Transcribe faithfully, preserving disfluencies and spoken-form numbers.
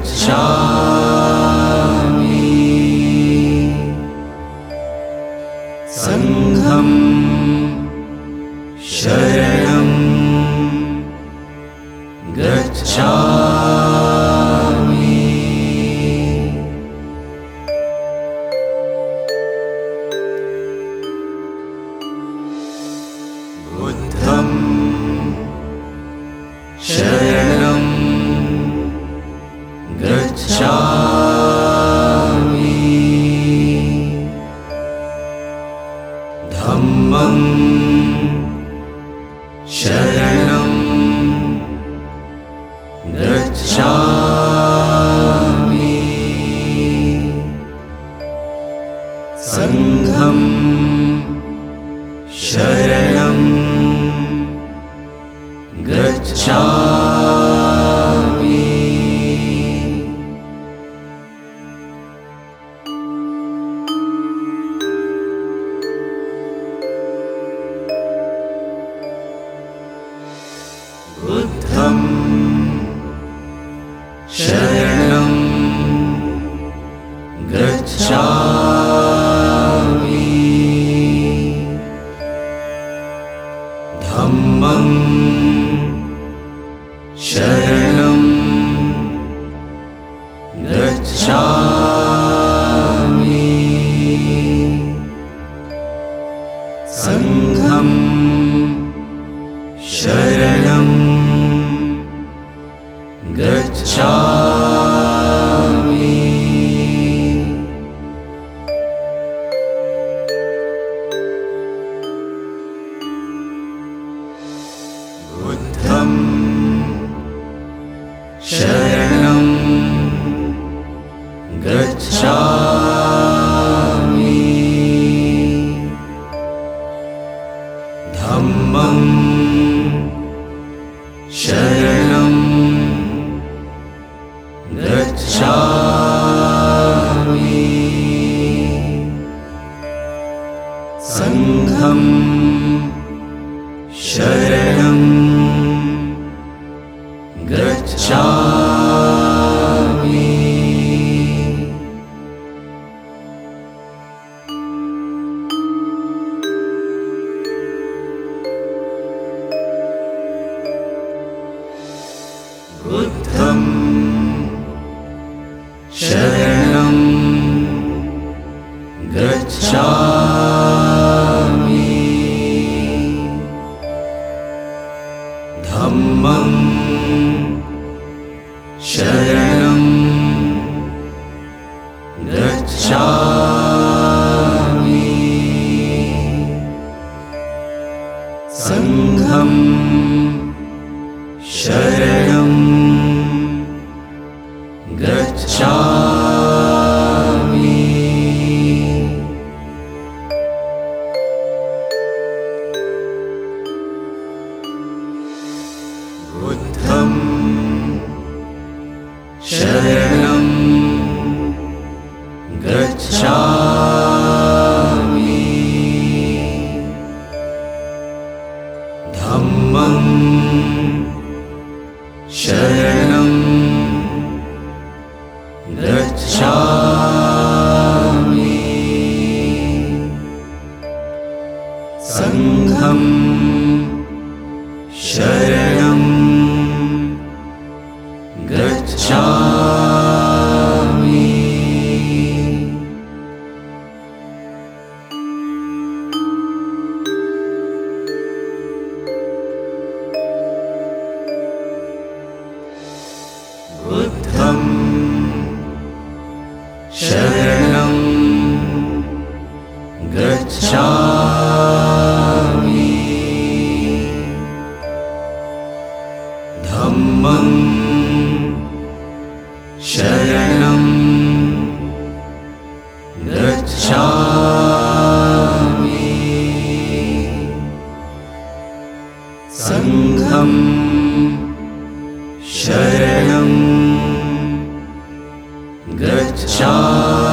गच्छामि संघं शरणं गच्छामि बुद्धं शरणं गच्छामि धम्मं शरणं गच्छामि संघं शरणं गच्छामि बुद्धं शरणं गच्छामि धम्मं शरणं गच्छामि संघं शरणं गच्छामि बुद्धं शरणं गच्छामि धम्मं शरणं गच्छामि संघं शरणं गच्छामि बुद्धं शरणं गच्छामि धम्मं शरणं गच्छामि संघं शरणं गच्छामि बुद्धं शरणं गच्छामि धम्मं शरणं गच्छामि संघं शरणं गच्छामि बुद्धं शरणं गच्छामि धम्मं शरणं गच्छामि संघं शरणं गच्छामि